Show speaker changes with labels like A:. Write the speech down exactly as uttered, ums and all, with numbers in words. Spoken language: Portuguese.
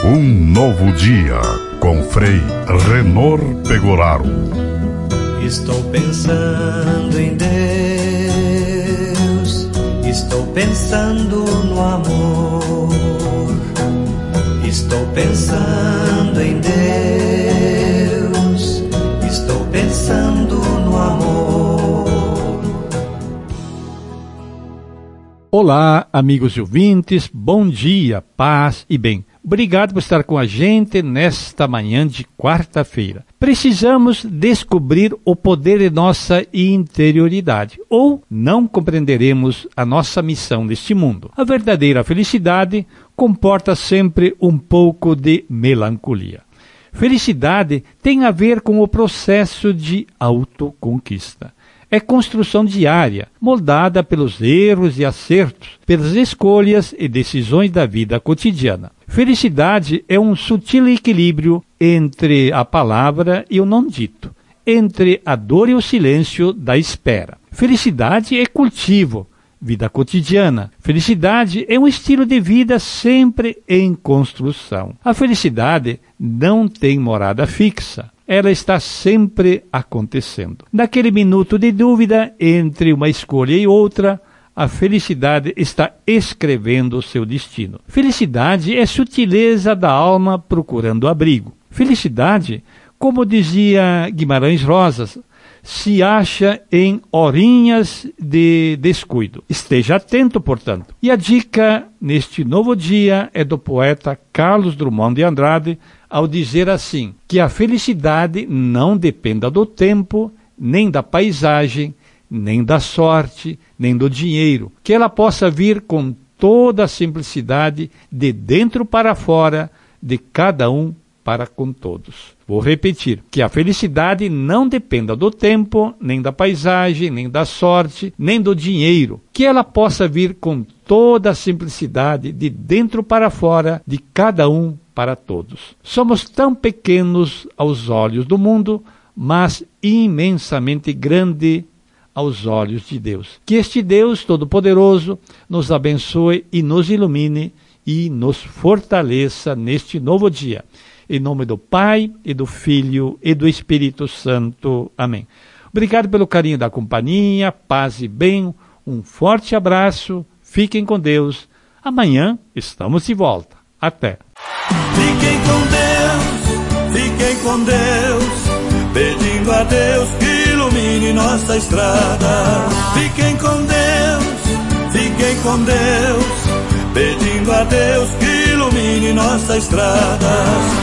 A: Um novo dia com Frei Renor Pegoraro.
B: Estou pensando em Deus, estou pensando no amor, estou pensando em Deus, estou pensando no amor.
C: Olá, amigos e ouvintes, bom dia, paz e bem. Obrigado por estar com a gente nesta manhã de quarta-feira. Precisamos descobrir o poder de nossa interioridade, ou não compreenderemos a nossa missão neste mundo. A verdadeira felicidade comporta sempre um pouco de melancolia. Felicidade tem a ver com o processo de autoconquista. É construção diária, moldada pelos erros e acertos, pelas escolhas e decisões da vida cotidiana. Felicidade é um sutil equilíbrio entre a palavra e o não dito, entre a dor e o silêncio da espera. Felicidade é cultivo, vida cotidiana. Felicidade é um estilo de vida sempre em construção. A felicidade não tem morada fixa. Ela está sempre acontecendo. Naquele minuto de dúvida entre uma escolha e outra, a felicidade está escrevendo o seu destino. Felicidade é sutileza da alma procurando abrigo. Felicidade, como dizia Guimarães Rosas, se acha em horinhas de descuido. Esteja atento, portanto. E a dica neste novo dia é do poeta Carlos Drummond de Andrade, ao dizer assim, que a felicidade não dependa do tempo, nem da paisagem, nem da sorte, nem do dinheiro, que ela possa vir com toda a simplicidade de dentro para fora, de cada um para com todos. Vou repetir, que a felicidade não dependa do tempo, nem da paisagem, nem da sorte, nem do dinheiro, que ela possa vir com toda a simplicidade de dentro para fora, de cada um para todos. Somos tão pequenos aos olhos do mundo, mas imensamente grande aos olhos de Deus. Que este Deus Todo-Poderoso nos abençoe e nos ilumine e nos fortaleça neste novo dia. Em nome do Pai, e do Filho, e do Espírito Santo. Amém. Obrigado pelo carinho da companhia, paz e bem, um forte abraço, fiquem com Deus. Amanhã estamos de volta. Até.
B: Fiquem com Deus, fiquem com Deus, pedindo a Deus que ilumine nossa estrada. Fiquem com Deus, fiquem com Deus, pedindo a Deus que ilumine nossa estrada.